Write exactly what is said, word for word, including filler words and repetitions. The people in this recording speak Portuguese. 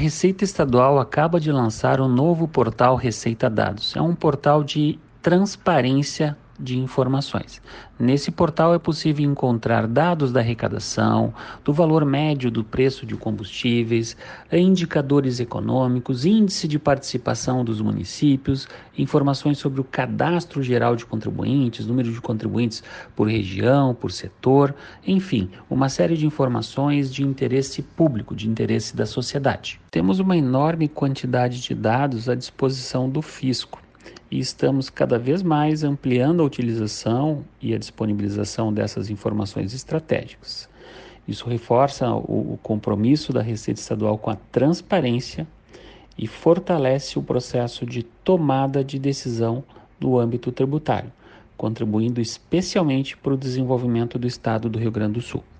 Receita Estadual acaba de lançar o novo portal Receita Dados. É um portal de transparência de informações. Nesse portal é possível encontrar dados da arrecadação, do valor médio do preço de combustíveis, indicadores econômicos, índice de participação dos municípios, informações sobre o cadastro geral de contribuintes, número de contribuintes por região, por setor, enfim, uma série de informações de interesse público, de interesse da sociedade. Temos uma enorme quantidade de dados à disposição do fisco e estamos cada vez mais ampliando a utilização e a disponibilização dessas informações estratégicas. Isso reforça o, o compromisso da Receita Estadual com a transparência e fortalece o processo de tomada de decisão do âmbito tributário, contribuindo especialmente para o desenvolvimento do Estado do Rio Grande do Sul.